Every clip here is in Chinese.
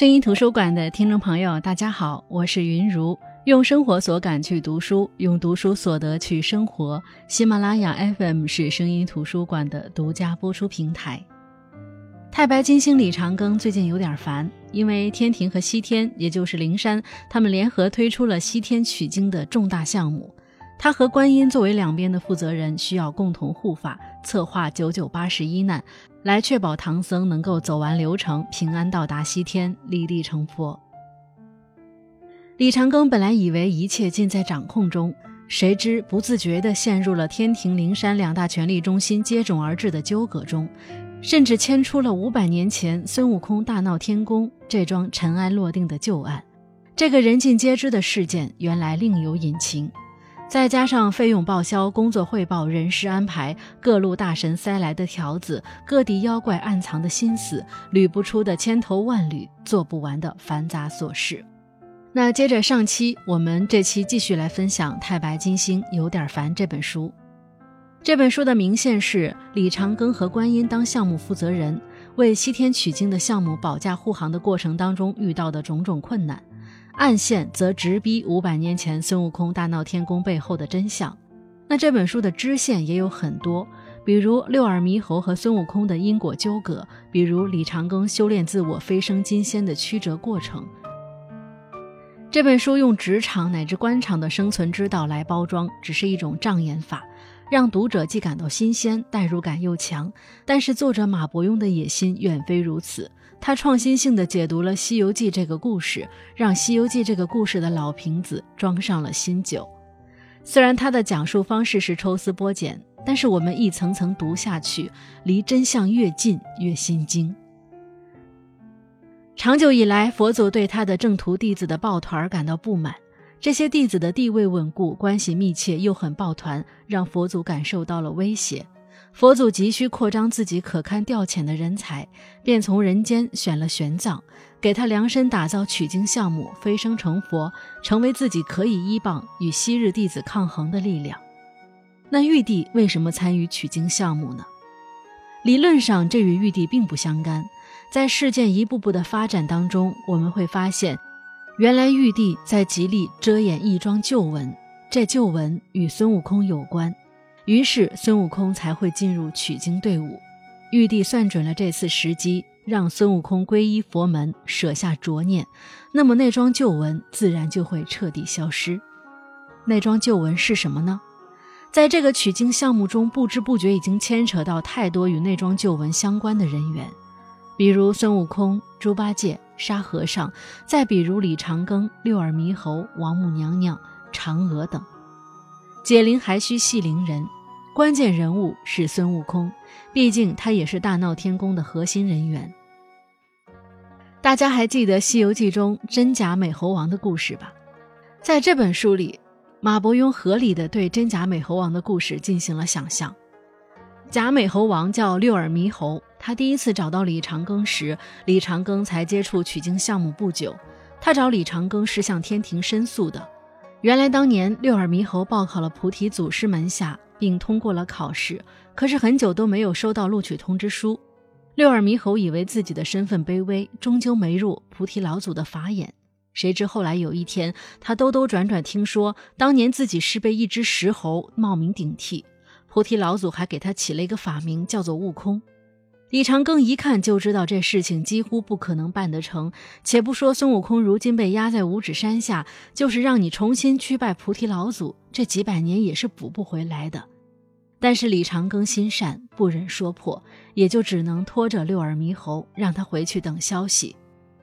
声音图书馆的听众朋友大家好，我是云如，用生活所感去读书，用读书所得去生活。喜马拉雅 FM 是声音图书馆的独家播出平台。太白金星李长庚最近有点烦，因为天庭和西天，也就是灵山，他们联合推出了西天取经的重大项目。他和观音作为两边的负责人，需要共同护法，策划9981难，来确保唐僧能够走完流程，平安到达西天，立地成佛。李长庚本来以为一切尽在掌控中，谁知不自觉地陷入了天庭灵山两大权力中心接踵而至的纠葛中，甚至牵出了500年前孙悟空大闹天宫这桩尘埃落定的旧案。这个人尽皆知的事件原来另有隐情，再加上费用报销、工作汇报、人事安排、各路大神塞来的条子、各地妖怪暗藏的心思、捋不出的千头万缕、做不完的繁杂琐事。那接着上期，我们这期继续来分享《太白金星有点烦》这本书。这本书的明线是李长庚和观音当项目负责人，为西天取经的项目保驾护航的过程当中遇到的种种困难，暗线则直逼500年前孙悟空大闹天宫背后的真相。那这本书的支线也有很多，比如六耳猕猴和孙悟空的因果纠葛，比如李长庚修炼自我飞升金仙的曲折过程。这本书用职场乃至官场的生存之道来包装，只是一种障眼法，让读者既感到新鲜，代入感又强。但是作者马伯庸的野心远非如此，他创新性地解读了《西游记》这个故事，让《西游记》这个故事的老瓶子装上了新酒。虽然他的讲述方式是抽丝剥茧，但是我们一层层读下去，离真相越近越心惊。长久以来，佛祖对他的正途弟子的抱团感到不满，这些弟子的地位稳固，关系密切，又很抱团，让佛祖感受到了威胁。佛祖急需扩张自己可堪调遣的人才，便从人间选了玄奘，给他量身打造取经项目，飞升成佛，成为自己可以依傍与昔日弟子抗衡的力量。那玉帝为什么参与取经项目呢？理论上这与玉帝并不相干，在事件一步步的发展当中，我们会发现原来玉帝在极力遮掩一桩旧闻，这旧闻与孙悟空有关，于是孙悟空才会进入取经队伍。玉帝算准了这次时机，让孙悟空皈依佛门，舍下浊念，那么那桩旧闻自然就会彻底消失。那桩旧闻是什么呢？在这个取经项目中，不知不觉已经牵扯到太多与那桩旧闻相关的人员，比如孙悟空、猪八戒、沙和尚，再比如李长庚、六耳猕猴、王母娘娘、嫦娥等。解铃还须系铃人，关键人物是孙悟空，毕竟他也是大闹天宫的核心人员。大家还记得《西游记》中真假美猴王的故事吧？在这本书里，马伯庸合理地对真假美猴王的故事进行了想象。假美猴王叫六耳猕猴，他第一次找到李长庚时，李长庚才接触取经项目不久。他找李长庚是向天庭申诉的。原来当年六耳猕猴报考了菩提祖师门下，并通过了考试，可是很久都没有收到录取通知书。六耳猕猴以为自己的身份卑微，终究没入菩提老祖的法眼。谁知后来有一天，他兜兜转转听说当年自己是被一只石猴冒名顶替，菩提老祖还给他起了一个法名，叫做悟空。李长庚一看就知道这事情几乎不可能办得成，且不说孙悟空如今被压在五指山下，就是让你重新去拜菩提老祖，这几百年也是补不回来的。但是李长庚心善，不忍说破，也就只能拖着六耳猕猴，让他回去等消息。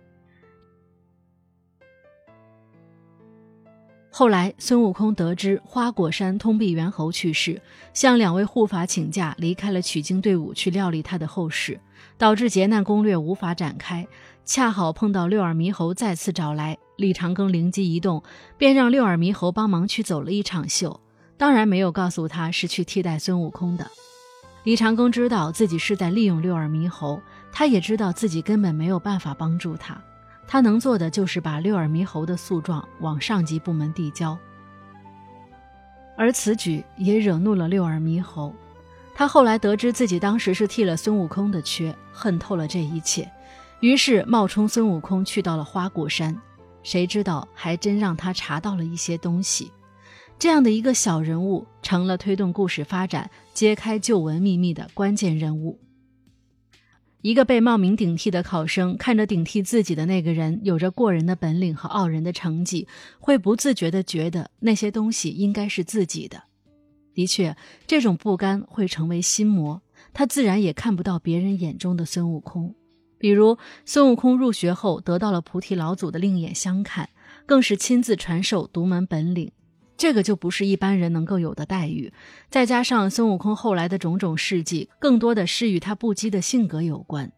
后来孙悟空得知花果山通臂猿猴去世，向2位护法请假，离开了取经队伍去料理他的后事，导致劫难攻略无法展开。恰好碰到六耳猕猴再次找来，李长庚灵机一动，便让六耳猕猴帮忙去走了一场秀，当然没有告诉他是去替代孙悟空的。李长庚知道自己是在利用六耳猕猴，他也知道自己根本没有办法帮助他，他能做的就是把六耳猕猴的诉状往上级部门递交。而此举也惹怒了六耳猕猴，他后来得知自己当时是替了孙悟空的缺，恨透了这一切， 于是冒充孙悟空去到了花果山，谁知道还真让他查到了一些东西。这样的一个小人物成了推动故事发展、揭开旧闻秘密的关键人物。一个被冒名顶替的考生看着顶替自己的那个人有着过人的本领和傲人的成绩，会不自觉地觉得那些东西应该是自己的。的确，这种不甘会成为心魔，他自然也看不到别人眼中的孙悟空。比如孙悟空入学后得到了菩提老祖的另眼相看，更是亲自传授独门本领，这个就不是一般人能够有的待遇。再加上孙悟空后来的种种事迹，更多的是与他不羁的性格有关。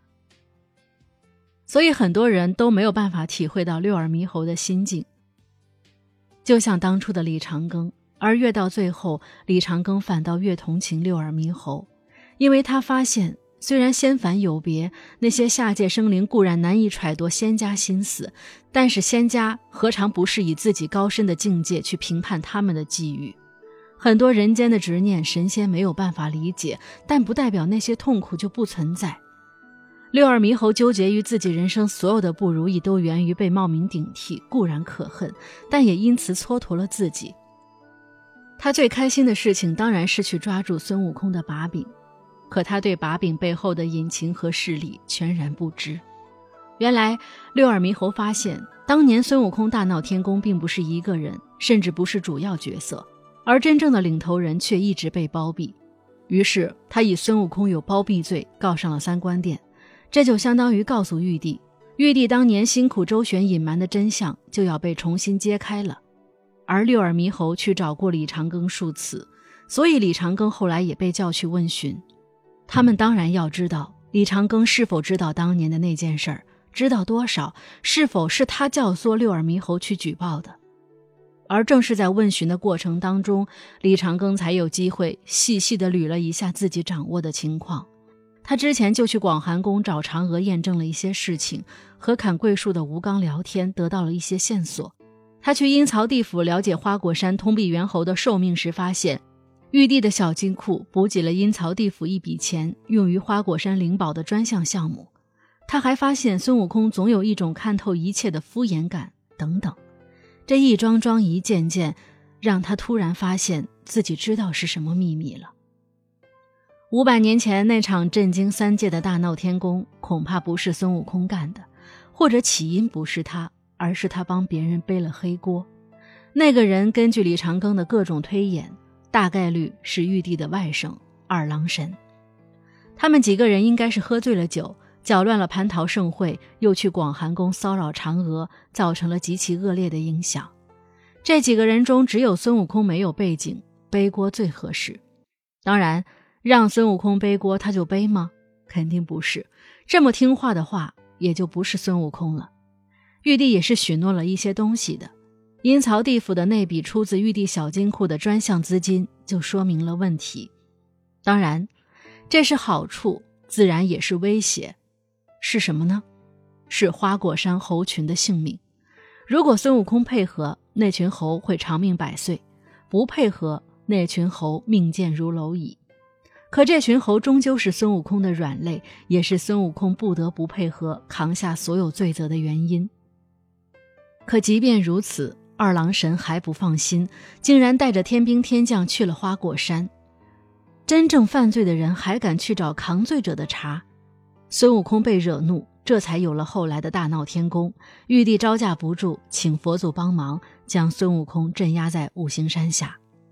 所以很多人都没有办法体会到六耳猕猴的心境。就像当初的李长庚，而越到最后，李长庚反倒越同情六耳猕猴，因为他发现虽然仙凡有别，那些下界生灵固然难以揣度仙家心思，但是仙家何尝不是以自己高深的境界去评判他们的际遇。很多人间的执念神仙没有办法理解，但不代表那些痛苦就不存在。六耳猕猴纠结于自己人生所有的不如意都源于被冒名顶替，固然可恨，但也因此蹉跎了自己。他最开心的事情当然是去抓住孙悟空的把柄，可他对把柄背后的隐情和势力全然不知。原来六耳猕猴发现，当年孙悟空大闹天宫并不是一个人，甚至不是主要角色，而真正的领头人却一直被包庇。于是他以孙悟空有包庇罪告上了三官殿，这就相当于告诉玉帝，玉帝当年辛苦周旋隐瞒的真相就要被重新揭开了。而六耳猕猴去找过李长庚数次，所以李长庚后来也被叫去问询。他们当然要知道李长庚是否知道当年的那件事儿，知道多少，是否是他教唆六耳猕猴去举报的。而正是在问询的过程当中，李长庚才有机会细细地捋了一下自己掌握的情况。他之前就去广寒宫找嫦娥验证了一些事情，和砍桂树的吴刚聊天，得到了一些线索。他去阴曹地府了解花果山通臂猿猴的寿命时，发现玉帝的小金库补给了阴曹地府一笔钱，用于花果山灵宝的专项项目。他还发现孙悟空总有一种看透一切的敷衍感等等。这一桩桩一件件，让他突然发现自己知道是什么秘密了。500年前那场震惊三界的大闹天宫，恐怕不是孙悟空干的，或者起因不是他，而是他帮别人背了黑锅。那个人根据李长庚的各种推演，大概率是玉帝的外甥二郎神。他们几个人应该是喝醉了酒，搅乱了蟠桃盛会，又去广寒宫骚扰嫦娥，造成了极其恶劣的影响。这几个人中只有孙悟空没有背景，背锅最合适。当然让孙悟空背锅他就背吗？肯定不是，这么听话的话也就不是孙悟空了。玉帝也是许诺了一些东西的，阴曹地府的那笔出自玉帝小金库的专项资金就说明了问题。当然这是好处，自然也是威胁。是什么呢？是花果山猴群的性命。如果孙悟空配合，那群猴会长命百岁；不配合，那群猴命贱如蝼蚁。可这群猴终究是孙悟空的软肋，也是孙悟空不得不配合扛下所有罪责的原因。可即便如此，二郎神还不放心，竟然带着天兵天将去了花果山。真正犯罪的人还敢去找扛罪者的茬。孙悟空被惹怒，这才有了后来的大闹天宫。玉帝招架不住，请佛祖帮忙，将孙悟空镇压在五行山下。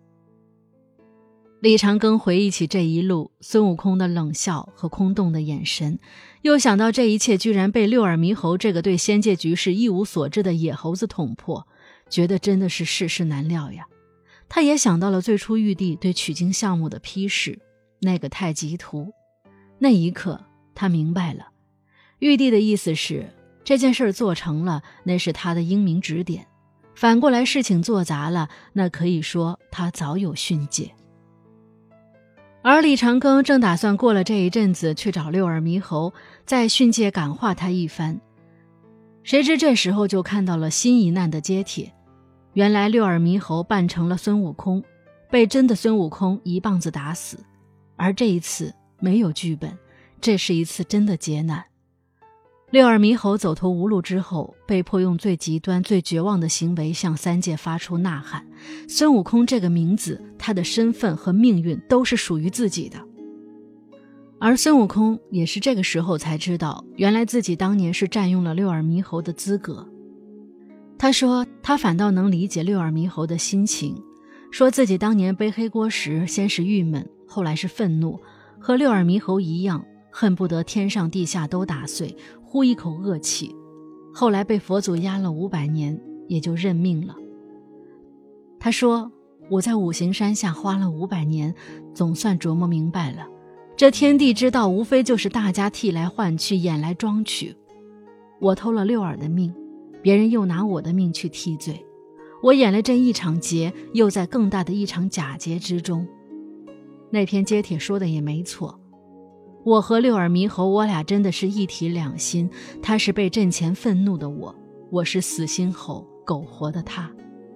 李长庚回忆起这一路孙悟空的冷笑和空洞的眼神，又想到这一切居然被六耳猕猴这个对仙界局势一无所知的野猴子捅破，觉得真的是世事难料呀。他也想到了最初玉帝对取经项目的批示，那个太极图。那一刻他明白了，玉帝的意思是这件事做成了，那是他的英明指点；反过来事情做砸了，那可以说他早有训诫。而李长庚正打算过了这一阵子去找六耳猕猴，再训诫感化他一番。谁知这时候就看到了新一难的揭帖，原来六耳猕猴扮成了孙悟空，被真的孙悟空一棒子打死。而这一次没有剧本，这是一次真的劫难。 六耳猕猴走投无路之后，被迫用最极端最绝望的行为向三界发出呐喊，孙悟空这个名字，他的身份和命运都是属于自己的。而孙悟空也是这个时候才知道，原来自己当年是占用了六耳猕猴的资格。他说他反倒能理解六耳猕猴的心情，说自己当年背黑锅时，先是郁闷，后来是愤怒，和六耳猕猴一样，恨不得天上地下都打碎，呼一口恶气。后来被佛祖压了500年，也就认命了。他说，我在五行山下花了500年，总算琢磨明白了，这天地之道无非就是大家替来换去，演来装去。我偷了六耳的命，别人又拿我的命去替罪，我演了这一场劫，又在更大的一场假劫之中。那篇揭帖说的也没错，我和六耳猕猴，我俩真的是一体两心，他是被阵前愤怒的我，我是死心猴苟活的他。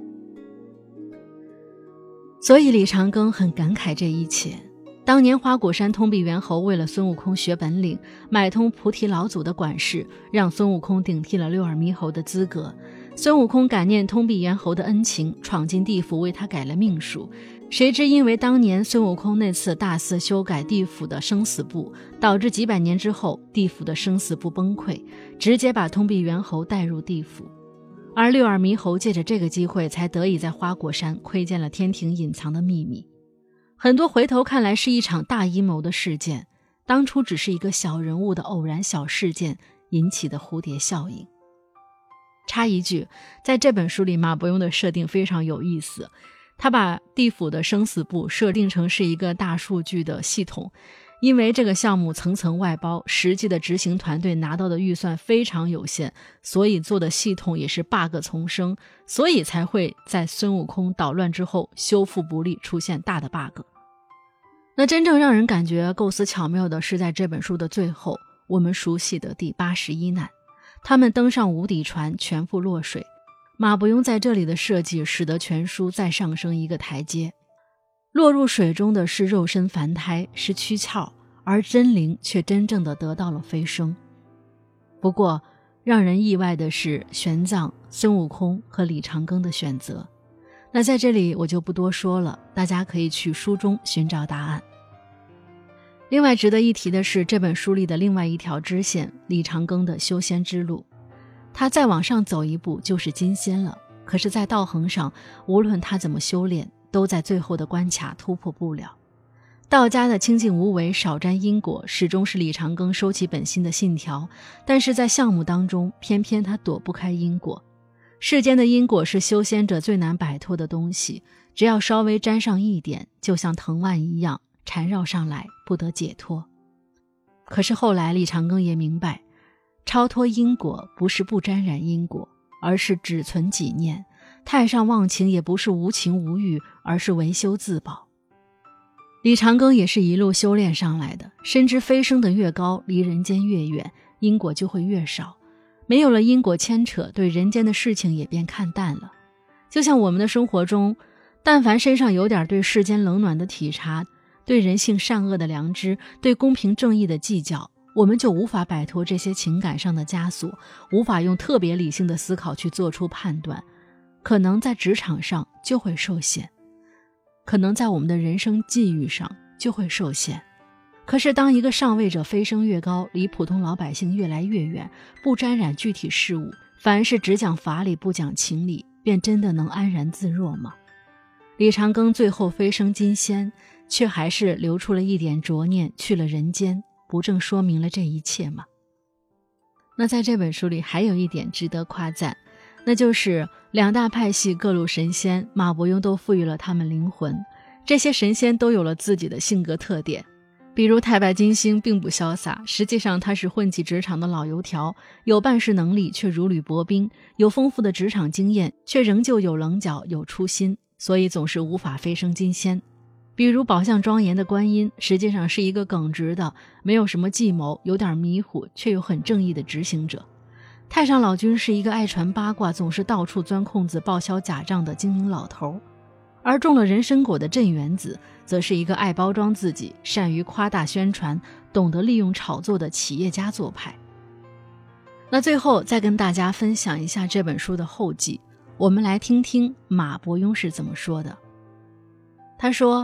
所以李长庚很感慨这一切。当年花果山通臂猿猴为了孙悟空学本领，买通菩提老祖的管事，让孙悟空顶替了六耳猕猴的资格。孙悟空感念通臂猿猴的恩情，闯进地府为他改了命数。谁知因为当年孙悟空那次大肆修改地府的生死簿，导致几百年之后地府的生死簿崩溃，直接把通臂猿猴带入地府。而六耳猕猴借着这个机会，才得以在花果山窥见了天庭隐藏的秘密。很多回头看来是一场大阴谋的事件，当初只是一个小人物的偶然小事件引起的蝴蝶效应。插一句，在这本书里马伯庸的设定非常有意思，他把地府的生死簿设定成是一个大数据的系统，因为这个项目层层外包，实际的执行团队拿到的预算非常有限，所以做的系统也是 bug 丛生，所以才会在孙悟空捣乱之后修复不力，出现大的 bug。那真正让人感觉构思巧妙的是在这本书的最后，我们熟悉的第81难，他们登上无底船，全部落水。马伯庸在这里的设计使得全书再上升一个台阶。落入水中的是肉身凡胎，是躯壳，而真灵却真正的得到了飞升。不过让人意外的是玄奘、孙悟空和李长庚的选择。那在这里我就不多说了，大家可以去书中寻找答案。另外值得一提的是这本书里的另外一条支线，李长庚的修仙之路。他再往上走一步就是金仙了，可是在道行上，无论他怎么修炼，都在最后的关卡突破不了。道家的清净无为，少沾因果，始终是李长庚收起本心的信条，但是在项目当中，偏偏他躲不开因果。世间的因果是修仙者最难摆脱的东西，只要稍微沾上一点，就像藤蔓一样缠绕上来，不得解脱。可是后来李长庚也明白，超脱因果不是不沾染因果，而是只存己念，太上忘情也不是无情无欲，而是维修自保。李长庚也是一路修炼上来的，深知飞升的越高，离人间越远，因果就会越少。没有了因果牵扯，对人间的事情也便看淡了。就像我们的生活中，但凡身上有点对世间冷暖的体察，对人性善恶的良知，对公平正义的计较，我们就无法摆脱这些情感上的枷锁，无法用特别理性的思考去做出判断，可能在职场上就会受限，可能在我们的人生际遇上就会受限。可是当一个上位者飞升越高，离普通老百姓越来越远，不沾染具体事物，凡是只讲法理不讲情理，便真的能安然自若吗？李长庚最后飞升金仙，却还是留出了一点拙念，去了人间，不正说明了这一切吗？那在这本书里还有一点值得夸赞，那就是两大派系各路神仙，马伯庸都赋予了他们灵魂，这些神仙都有了自己的性格特点。比如太白金星并不潇洒，实际上他是混迹职场的老油条，有办事能力却如履薄冰，有丰富的职场经验却仍旧有棱角有初心，所以总是无法飞升金仙。比如宝相庄严的观音，实际上是一个耿直的，没有什么计谋，有点迷糊却又很正义的执行者。太上老君是一个爱传八卦，总是到处钻空子报销假账的精明老头。而中了人参果的镇元子，则是一个爱包装自己，善于夸大宣传，懂得利用炒作的企业家做派。 那最后再跟大家分享一下这本书的后记，我们来听听马伯庸是怎么说的。他说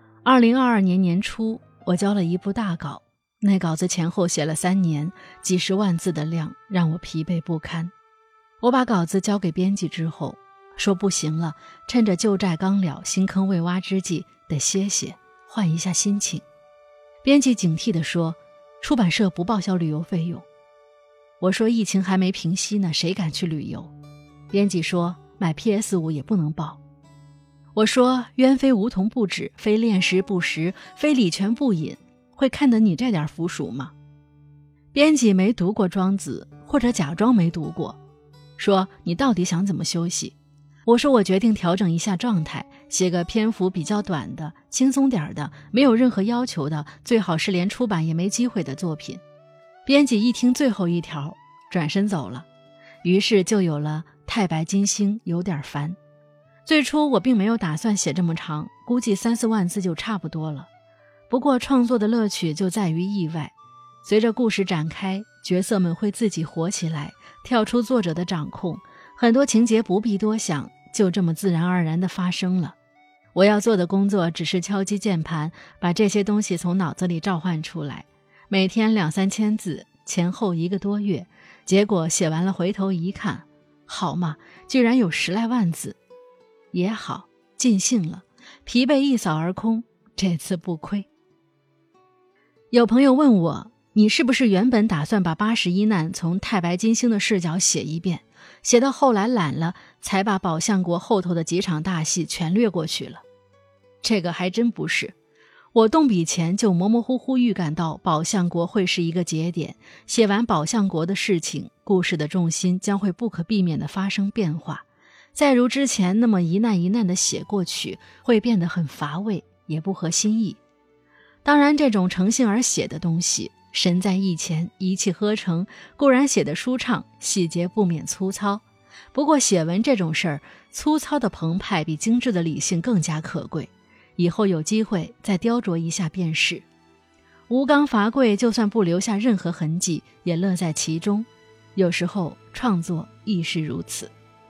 2022年年初，我交了一部大稿，那稿子前后写了3年，几十万字的量让我疲惫不堪。我把稿子交给编辑之后，说不行了，趁着旧债刚了，新坑未挖之际，得歇歇，换一下心情。编辑警惕地说，出版社不报销旅游费用。我说疫情还没平息呢，谁敢去旅游？编辑说买 PS5 也不能报。我说鸢非梧桐不止，非炼石不食，非礼泉不饮，会看得你这点腐属吗？编辑没读过庄子，或者假装没读过，说你到底想怎么休息？我说我决定调整一下状态，写个篇幅比较短的，轻松点的，没有任何要求的，最好是连出版也没机会的作品。编辑一听最后一条，转身走了，于是就有了太白金星有点烦。最初我并没有打算写这么长，估计3-4万字就差不多了。不过创作的乐趣就在于意外，随着故事展开，角色们会自己活起来，跳出作者的掌控，很多情节不必多想，就这么自然而然地发生了。我要做的工作只是敲击键盘，把这些东西从脑子里召唤出来，每天2-3千字，前后1个多月，结果写完了回头一看，好嘛，居然有10来万字。也好，尽兴了，疲惫一扫而空，这次不亏。有朋友问我，你是不是原本打算把81难从太白金星的视角写一遍，写到后来懒了，才把宝象国后头的几场大戏全略过去了？这个还真不是，我动笔前就模模糊糊预感到宝象国会是一个节点，写完宝象国的事情，故事的重心将会不可避免地发生变化，再如之前那么一难一难地写过去，会变得很乏味，也不合心意。当然这种诚信而写的东西，神在意前，一气呵成，固然写得舒畅，细节不免粗糙。不过写文这种事儿，粗糙的澎湃比精致的理性更加可贵，以后有机会再雕琢一下便是。吴刚伐桂，就算不留下任何痕迹，也乐在其中。有时候创作亦是如此。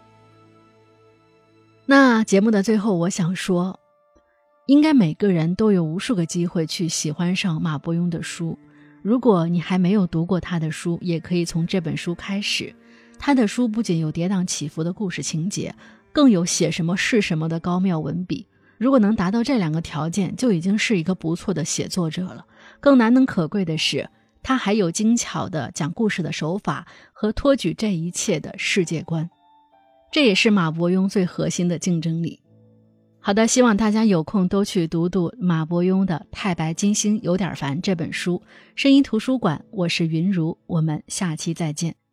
那节目的最后，我想说，应该每个人都有无数个机会去喜欢上马伯庸的书。如果你还没有读过他的书，也可以从这本书开始。他的书不仅有跌宕起伏的故事情节，更有写什么是什么的高妙文笔。如果能达到这2个条件，就已经是一个不错的写作者了。更难能可贵的是，他还有精巧的讲故事的手法和托举这一切的世界观。这也是马伯庸最核心的竞争力。好的，希望大家有空都去读读马伯庸的《太白金星有点烦》这本书。声音图书馆，我是云如，我们下期再见。